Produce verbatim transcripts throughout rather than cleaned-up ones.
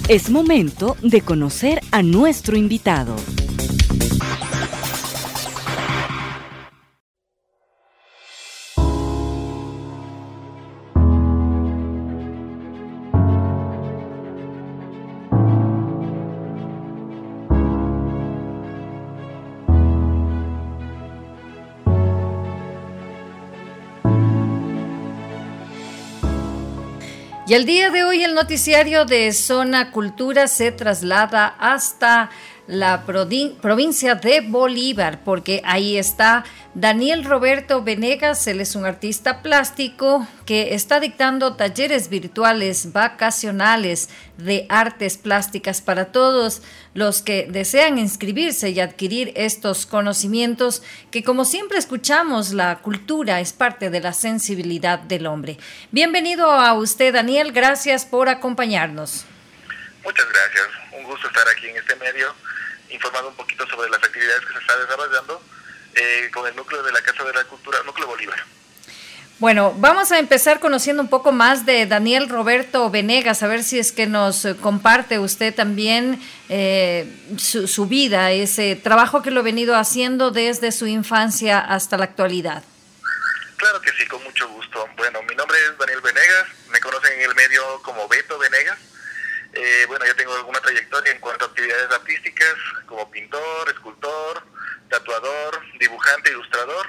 Es momento de conocer a nuestro invitado. Y el día de hoy el noticiario de Zona Cultura se traslada hasta la provincia de Bolívar, porque ahí está Daniel Roberto Venegas. Él es un artista plástico que está dictando talleres virtuales vacacionales de artes plásticas para todos los que desean inscribirse y adquirir estos conocimientos que, como siempre escuchamos, la cultura es parte de la sensibilidad del hombre. Bienvenido a usted, Daniel, gracias por acompañarnos. Muchas gracias, un gusto estar aquí en este medio, informando un poquito sobre las actividades que se están desarrollando eh, con el núcleo de la Casa de la Cultura, Núcleo Bolívar. Bueno, vamos a empezar conociendo un poco más de Daniel Roberto Venegas, a ver si es que nos comparte usted también eh, su, su vida, ese trabajo que lo ha venido haciendo desde su infancia hasta la actualidad. Claro que sí, con mucho gusto. Bueno, mi nombre es Daniel Venegas, me conocen en el medio como Beto Venegas. Eh, bueno, yo tengo alguna trayectoria en cuanto a actividades artísticas, como pintor, escultor, tatuador, dibujante, ilustrador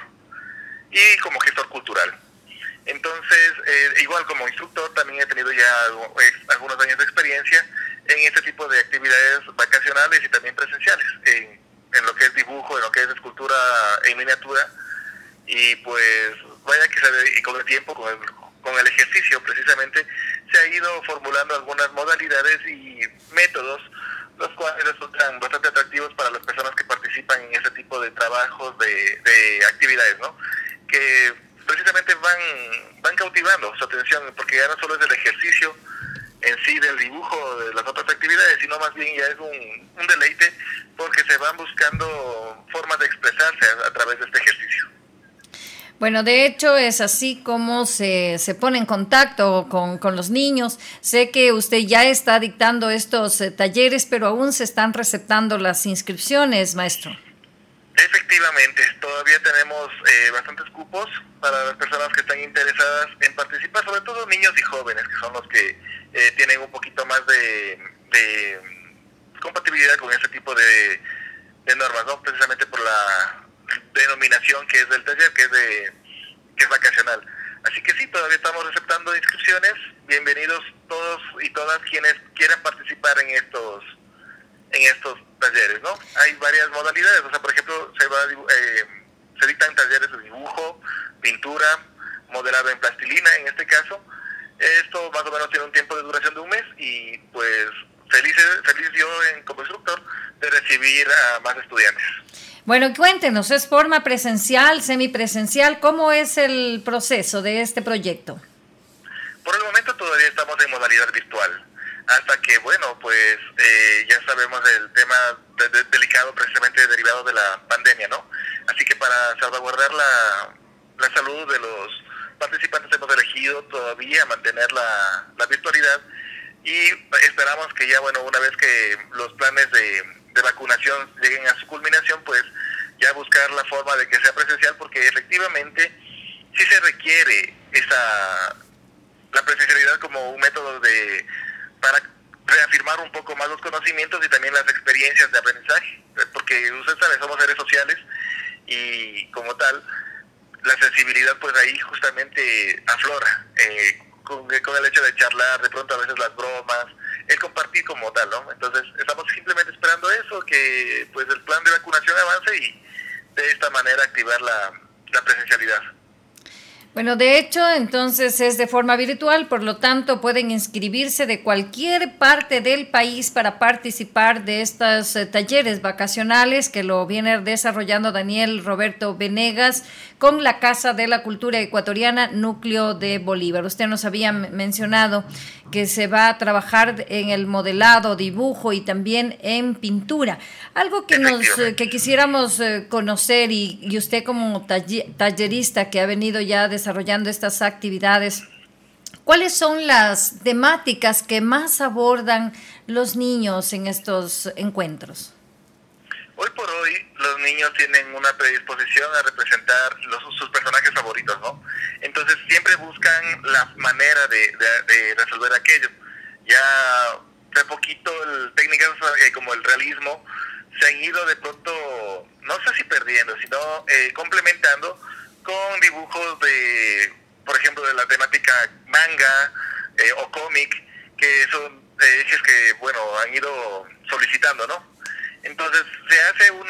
y como gestor cultural. Entonces, eh, igual como instructor, también he tenido ya algunos años de experiencia en este tipo de actividades vacacionales y también presenciales, en, en lo que es dibujo, en lo que es escultura en miniatura. Y pues, vaya que se, y con el tiempo, con el, con el ejercicio precisamente, se ha ido formulando algunas modalidades y métodos, los cuales resultan bastante atractivos para las personas que participan en este tipo de trabajos, de, de actividades, ¿no? Que precisamente van, van cautivando su atención, porque ya no solo es el ejercicio en sí del dibujo de las otras actividades, sino más bien ya es un, un deleite, porque se van buscando formas de expresarse a, a través de este ejercicio. Bueno, de hecho es así como se, se pone en contacto con, con los niños. Sé que usted ya está dictando estos eh, talleres, pero aún se están receptando las inscripciones, maestro. Efectivamente, todavía tenemos eh, bastantes cupos para las personas que están interesadas en participar, sobre todo niños y jóvenes, que son los que eh, tienen un poquito más de, de compatibilidad con este tipo de, de normas, ¿no? Precisamente por la denominación que es del taller, que es de que es vacacional. Así que sí, todavía estamos receptando inscripciones. Bienvenidos todos y todas quienes quieran participar en estos en estos talleres, ¿no? Hay varias modalidades, o sea, por ejemplo, se va eh, se dictan talleres de dibujo, pintura, modelado en plastilina, en este caso. Esto más o menos tiene un tiempo de duración de un mes y pues feliz, feliz yo en, como instructor de recibir a más estudiantes. Bueno, cuéntenos, ¿es forma presencial, semipresencial? ¿Cómo es el proceso de este proyecto? Por el momento todavía estamos en modalidad virtual, hasta que, bueno, pues eh, ya sabemos el tema de, de, delicado precisamente derivado de la pandemia, ¿no? Así que para salvaguardar la, la salud de los participantes hemos elegido todavía mantener la, la virtualidad y esperamos que ya, bueno, una vez que los planes de, de vacunación lleguen a su culminación, pues ya buscar la forma de que sea presencial, porque efectivamente sí se requiere esa la presencialidad como un método de para reafirmar un poco más los conocimientos y también las experiencias de aprendizaje, porque usted sabe, somos seres sociales y como tal la sensibilidad pues ahí justamente aflora eh, con, con el hecho de charlar, de pronto a veces las bromas, el compartir como tal, ¿no? Entonces estamos simplemente esperando eso, que pues el plan de vacunación avance y de esta manera activar la, la presencialidad. Bueno, de hecho, entonces es de forma virtual, por lo tanto pueden inscribirse de cualquier parte del país para participar de estos eh, talleres vacacionales que lo viene desarrollando Daniel Roberto Venegas con la Casa de la Cultura Ecuatoriana, Núcleo de Bolívar. Usted nos había mencionado que se va a trabajar en el modelado, dibujo y también en pintura. Algo que nos eh, que quisiéramos eh, conocer y, y usted como taller, tallerista que ha venido ya desarrollando estas actividades, ¿Cuáles son las temáticas que más abordan los niños en estos encuentros? Hoy por hoy los niños tienen una predisposición a representar los, sus personajes favoritos, ¿no? Entonces siempre buscan la manera de, de, de resolver aquello. Ya de poquito el, técnicas eh, como el realismo se han ido de pronto, no sé si perdiendo, sino eh, complementando con dibujos de, por ejemplo, de la temática manga eh, o cómic, que son eh, ejes que, bueno, han ido solicitando, ¿no? Entonces se hace una,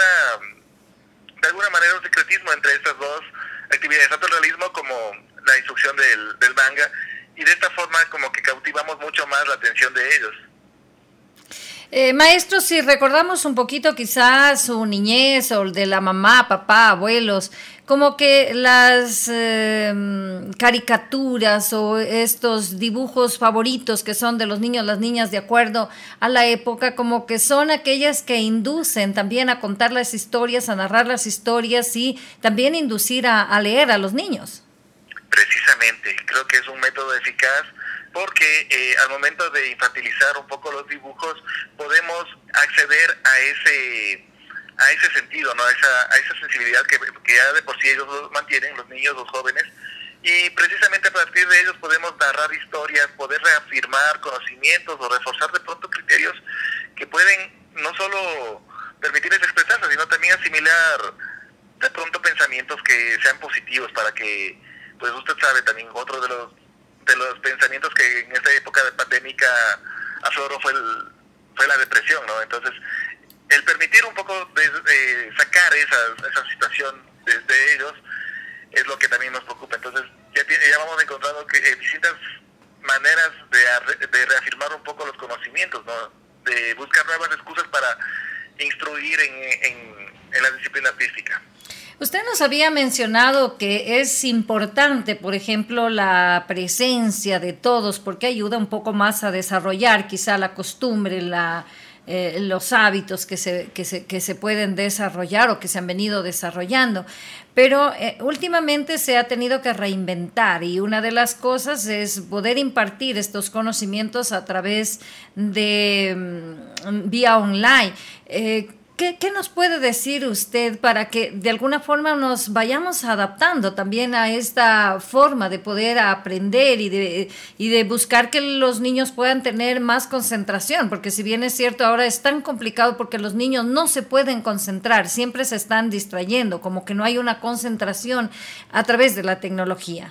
de alguna manera, un secretismo entre estas dos actividades, tanto el realismo como la instrucción del, del manga, y de esta forma como que cautivamos mucho más la atención de ellos. Eh, maestro, si recordamos un poquito quizás su niñez o de la mamá, papá, abuelos, como que las eh, caricaturas o estos dibujos favoritos que son de los niños, las niñas, de acuerdo a la época, como que son aquellas que inducen también a contar las historias, a narrar las historias y también inducir a, a leer a los niños. Precisamente, creo que es un método eficaz porque eh, al momento de infantilizar un poco los dibujos podemos acceder a ese a ese sentido, ¿no? a esa a esa sensibilidad que, que ya de por sí ellos mantienen, los niños, los jóvenes, y precisamente a partir de ellos podemos narrar historias, poder reafirmar conocimientos o reforzar de pronto criterios que pueden no solo permitirles expresarse, sino también asimilar de pronto pensamientos que sean positivos para que, pues usted sabe también, otro de los de los pensamientos que en esta época de pandémica afloró fue el, fue la depresión, ¿no? Entonces, el permitir un poco de, de sacar esa, esa situación desde ellos es lo que también nos preocupa. Entonces, ya, ya vamos encontrando que, eh, distintas maneras de, de reafirmar un poco los conocimientos, ¿no? De buscar nuevas excusas para instruir en, en, en la disciplina artística. Usted nos había mencionado que es importante, por ejemplo, la presencia de todos, porque ayuda un poco más a desarrollar quizá la costumbre, la, eh, los hábitos que se, que, se, que se pueden desarrollar o que se han venido desarrollando. Pero eh, últimamente se ha tenido que reinventar y una de las cosas es poder impartir estos conocimientos a través de um, vía online. Eh, ¿Qué, ¿Qué nos puede decir usted para que de alguna forma nos vayamos adaptando también a esta forma de poder aprender y de, y de buscar que los niños puedan tener más concentración? Porque si bien es cierto, ahora es tan complicado porque los niños no se pueden concentrar, siempre se están distrayendo, como que no hay una concentración a través de la tecnología.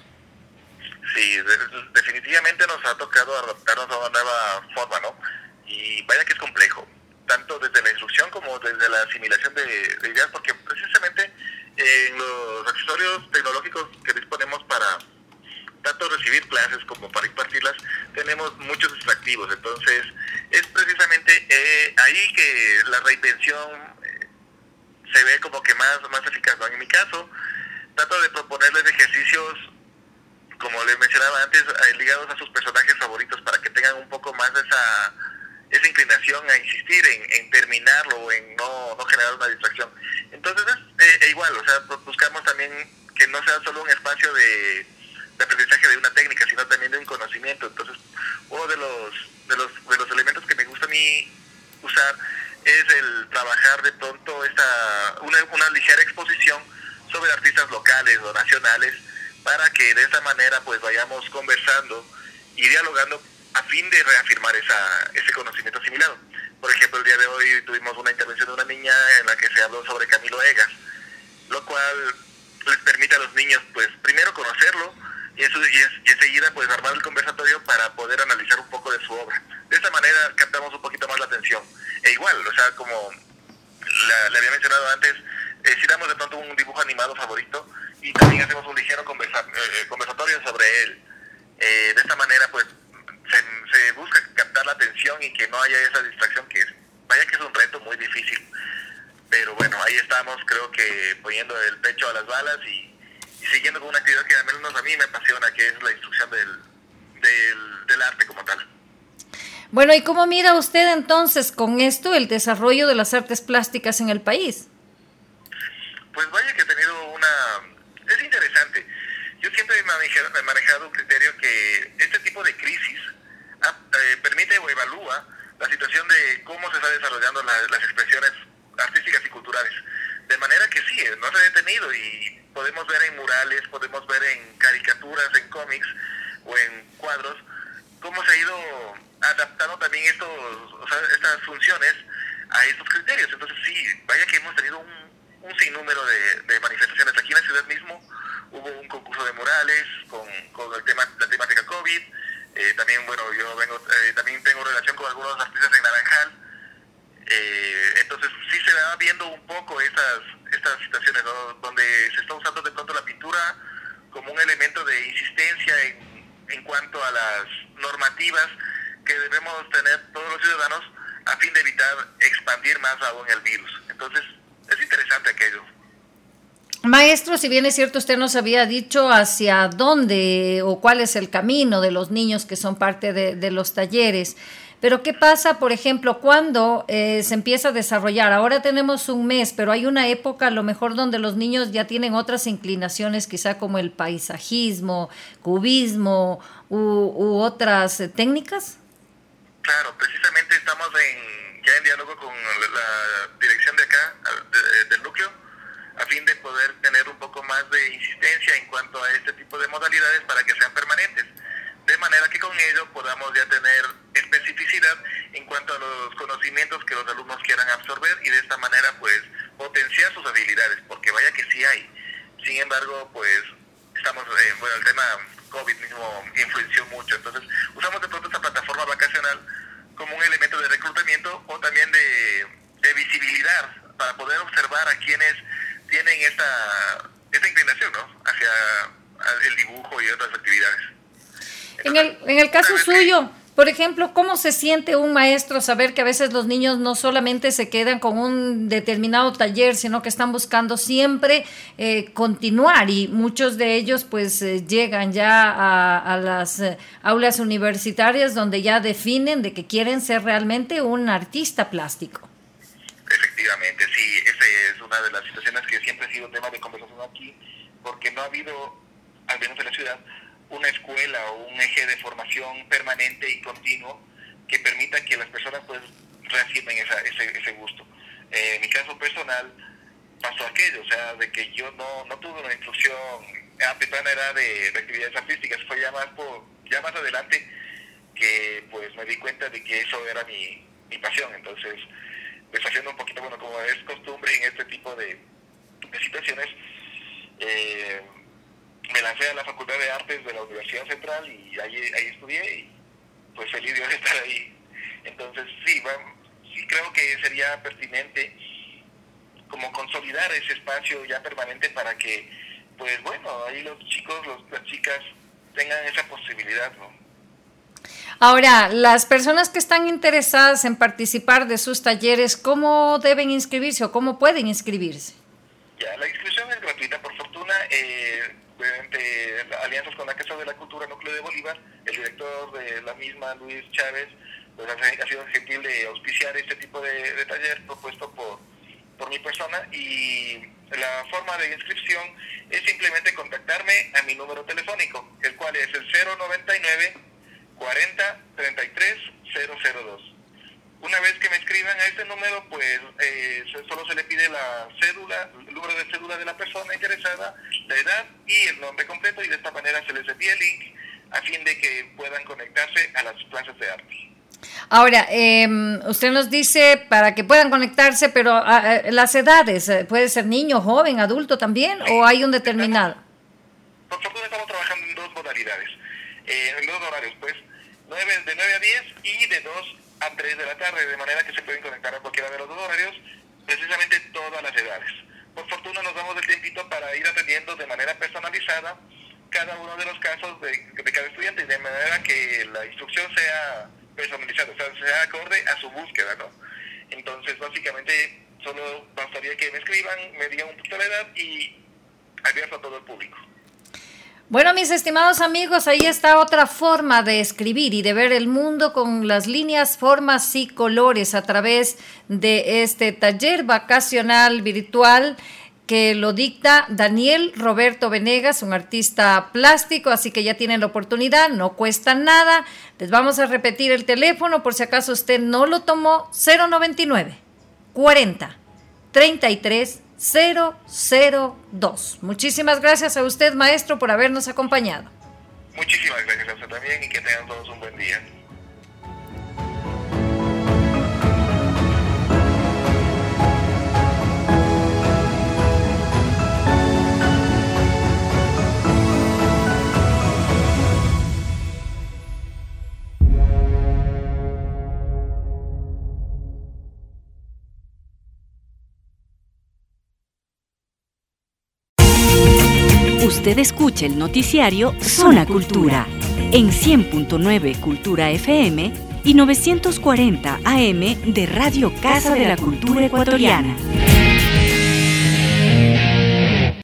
Sí, de, definitivamente nos ha tocado adaptarnos a una nueva forma, ¿no? Y vaya que es complejo, tanto desde la instrucción como desde la asimilación de, de ideas, porque precisamente eh, en los accesorios tecnológicos que disponemos para tanto recibir clases como para impartirlas, tenemos muchos distractivos. Entonces, es precisamente eh, ahí que la reinvención eh, se ve como que más, más eficaz, ¿no? En mi caso, trato de proponerles ejercicios, como les mencionaba antes, eh, ligados a sus personajes favoritos para que tengan un poco más de esa esa inclinación a insistir en, en terminarlo o en no, no generar una distracción. Entonces es eh, igual, o sea, buscamos también que no sea solo un espacio de, de aprendizaje de una técnica, sino también de un conocimiento. Entonces, uno de los, de los, de los elementos que me gusta a mí usar es el trabajar de pronto esta, una, una ligera exposición sobre artistas locales o nacionales, para que de esa manera pues vayamos conversando y dialogando a fin de reafirmar esa, ese conocimiento asimilado. Por ejemplo, el día de hoy tuvimos una intervención de una niña en la que se habló sobre Camilo Egas, lo cual les permite a los niños, pues, primero conocerlo y, eso, y, es, y enseguida, pues, armar el conversatorio para poder analizar un poco de su obra. De esa manera captamos un poquito más la atención. E igual, o sea, como la, le había mencionado antes, eh, si damos de pronto un dibujo animado favorito y también hacemos un ligero conversa, eh, conversatorio sobre él. Eh, de esta manera, pues, Se, se busca captar la atención y que no haya esa distracción, que vaya que es un reto muy difícil, pero bueno, ahí estamos, creo que poniendo el pecho a las balas y, y siguiendo con una actividad que al menos a mí me apasiona, que es la instrucción del, del, del arte como tal. Bueno, ¿y cómo mira usted entonces con esto el desarrollo de las artes plásticas en el país? Pues vaya que he tenido una... es interesante. Yo siempre he manejado un criterio que este tipo de murales, podemos ver en caricaturas, en cómics o en cuadros, cómo se ha ido adaptando también estos, o sea, estas funciones a estos criterios. Entonces sí, vaya que hemos tenido un, un sinnúmero de, de manifestaciones. Aquí en la ciudad mismo hubo un concurso de murales con, con el tema, la temática COVID. Eh, también, bueno, yo vengo, eh, también tengo relación con algunos artistas en Naranjal. Eh, entonces sí se va viendo un poco esas, estas situaciones, ¿no? Donde se está usando de pronto la pintura como un elemento de insistencia en, en cuanto a las normativas que debemos tener todos los ciudadanos a fin de evitar expandir más aún el virus. Entonces es interesante aquello. Maestro, si bien es cierto, usted nos había dicho hacia dónde o cuál es el camino de los niños que son parte de, de los talleres, pero ¿qué pasa, por ejemplo, cuando eh, se empieza a desarrollar? Ahora tenemos un mes, pero hay una época a lo mejor donde los niños ya tienen otras inclinaciones, quizá como el paisajismo, cubismo u, u otras eh, técnicas. Claro, precisamente estamos en, ya en diálogo con la dirección de acá, de, de, del núcleo, a fin de poder tener un poco más de insistencia en cuanto a este tipo de modalidades para que sean permanentes, de manera que con ello podamos ya tener especificidad en cuanto a los conocimientos que los alumnos quieran absorber y de esta manera pues potenciar sus habilidades, porque vaya que sí hay. Sin embargo, pues estamos, eh, bueno, el tema COVID mismo influenció mucho, entonces usamos de pronto esta plataforma vacacional como un elemento de reclutamiento o también de, de visibilidad para poder observar a quienes tienen esta, esta inclinación, ¿no?, hacia el dibujo y otras actividades. Entonces, en el, en el caso suyo, por ejemplo, ¿cómo se siente un maestro saber que a veces los niños no solamente se quedan con un determinado taller, sino que están buscando siempre eh, continuar y muchos de ellos pues eh, llegan ya a, a las eh, aulas universitarias donde ya definen de que quieren ser realmente un artista plástico? Efectivamente, sí, esa es una de las situaciones que siempre ha sido tema de conversación aquí, porque no ha habido, al menos en la ciudad, una escuela o un eje de formación permanente y continuo que permita que las personas pues reafirmen esa, ese, ese gusto. Eh, en mi caso personal pasó aquello, o sea, de que yo no, no tuve una instrucción a temprana edad de, de actividades artísticas, fue ya más, por, ya más adelante que pues me di cuenta de que eso era mi, mi pasión. Entonces, pues haciendo un poquito, bueno, como es costumbre en este tipo de, de situaciones, eh, me lancé a la Facultad de Artes de la Universidad Central y ahí, ahí estudié y pues feliz de estar ahí. Entonces sí, va, sí creo que sería pertinente como consolidar ese espacio ya permanente para que, pues bueno, ahí los chicos, los, las chicas tengan esa posibilidad, ¿no? Ahora, las personas que están interesadas en participar de sus talleres, ¿cómo deben inscribirse o cómo pueden inscribirse? Ya, la inscripción es gratuita, por fortuna. Eh, mediante alianzas con la Casa de la Cultura Núcleo de Bolívar, el director de la misma, Luis Chávez, pues ha, ha sido gentil de auspiciar este tipo de, de taller propuesto por, por mi persona, y la forma de inscripción es simplemente contactarme a mi número telefónico, el cual es el cero noventa y nueve, cuarenta, treinta y tres, cero cero dos. Una vez que me escriban a este número, pues eh, solo se le pide la cédula, el número de cédula de la persona interesada, la edad y el nombre completo, y de esta manera se les envía el link a fin de que puedan conectarse a las clases de arte. Ahora, eh, usted nos dice para que puedan conectarse, pero uh, las edades, ¿puede ser niño, joven, adulto también, sí, o hay un determinado? Por fortuna estamos trabajando en dos modalidades, eh, en dos horarios, pues, nueve, de nueve a diez y de dos a tres de la tarde, de manera que se pueden conectar a cualquiera de los dos horarios, precisamente todas las edades. Por fortuna nos damos el tiempito para ir atendiendo de manera personalizada cada uno de los casos de, de cada estudiante, de manera que la instrucción sea personalizada, o sea, sea acorde a su búsqueda, ¿no? Entonces, básicamente, solo bastaría que me escriban, me digan un poquito la edad y abierto a todo el público. Bueno, mis estimados amigos, ahí está otra forma de escribir y de ver el mundo con las líneas, formas y colores a través de este taller vacacional virtual que lo dicta Daniel Roberto Venegas, un artista plástico, así que ya tienen la oportunidad, no cuesta nada. Les vamos a repetir el teléfono por si acaso usted no lo tomó: cero noventa y nueve, cuarenta, treinta y tres cero cero dos. Muchísimas gracias a usted, maestro, por habernos acompañado. Muchísimas gracias a usted también y que tengan todos un buen día. Usted escucha el noticiario Zona Cultura en cien punto nueve Cultura F M y novecientos cuarenta A M de Radio Casa de la Cultura Ecuatoriana.